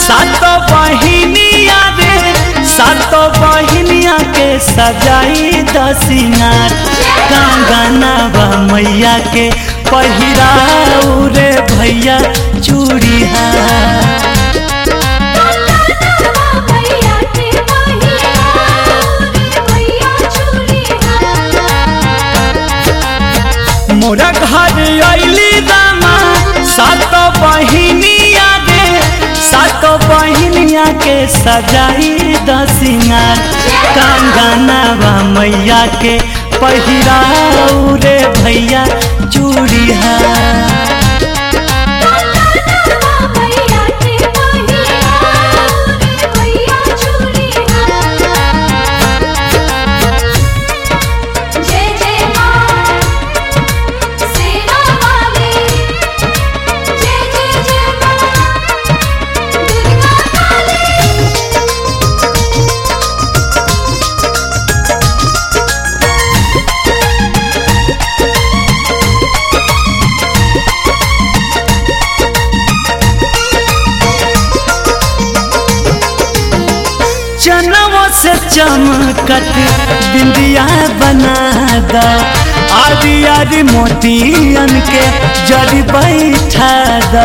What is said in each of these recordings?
सातो बहिनिया रे सातो बहिनिया के सजाई दसिनार कंगनवा मैया के पहिराऊ रे भैया चूड़िया मोरा घर अइली दामा सातो बहिनिया रे सातो बहिनिया के सजाई दसिनार कंगनवा मैया के पहिराऊ रे भैया चूड़िया चनवा से चमकत बिंदिया बना दा आदि आदि मोतियन के जड़ बैठा दा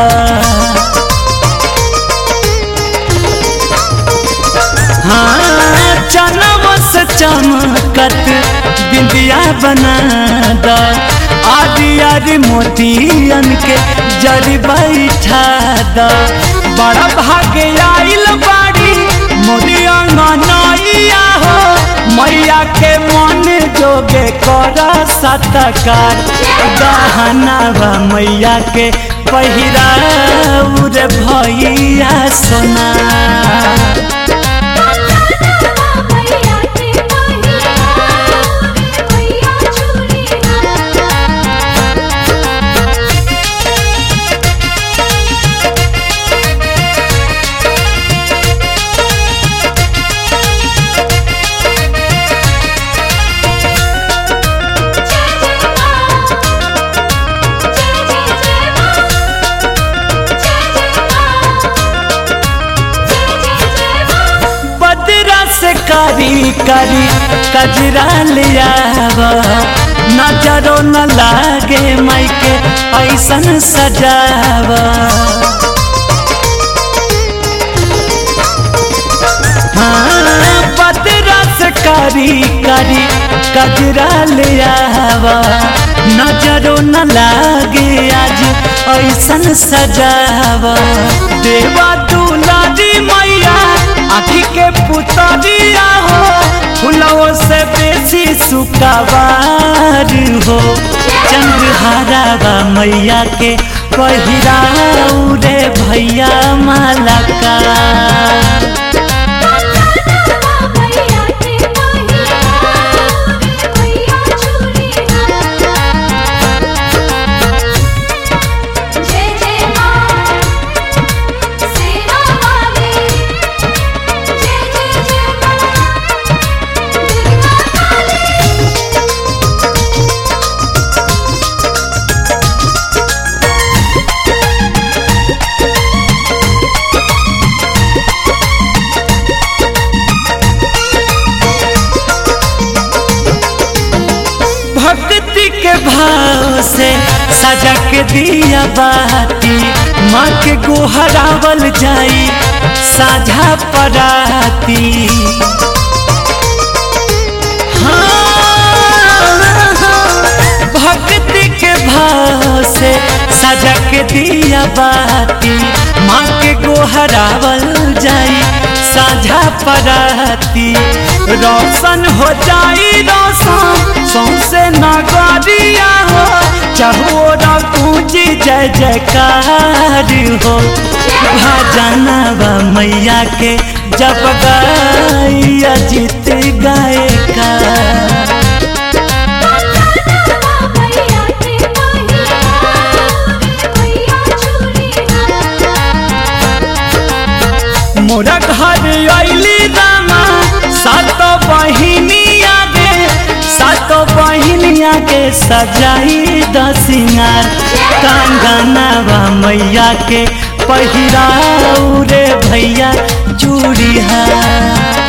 हाँ चनवा से चमकत बिंदिया बना दा आदि आदि मोतियन के जड़ बैठा दा बड़ा भाग्य आइल बाड़ी मोरिया नैया हो मैया के मन जोगे कर सतकार गहनावा मैया के पहिराऊ रे भैया सोना कारी कारी कजरा लिया नजरो न लागे माई के ऐसन सजावा हाँ बदरा से कारी कारी कजरा लिया नजरो न लागे आज ऐसन सजावा देवा दुलारी मैया आखी के पुतरिया हो फुलवो से बेसी सुकावार हो चंद्रहारा मैया के पहिराऊ रे भैया माला का भक्ति के भाव से सजा के दिया बाती माँ के गोहरावल जाई साझा पराती हाँ भक्ति के भाव से सजा के दिया बाती माँ के गोहरावल जाई साझा पराती रोशन हो जाई रोशन सौसे नगरिया हो चहुरा पूजी जय जयकार हो भजनवा मैया के जब गाया जीत गायका मोरा घर अइली दामा सातो बहिनिया रे सातो बहिनिया के सजाई दसिनार कंगनवा मैया के पहिराऊ रे भैया चूड़िया।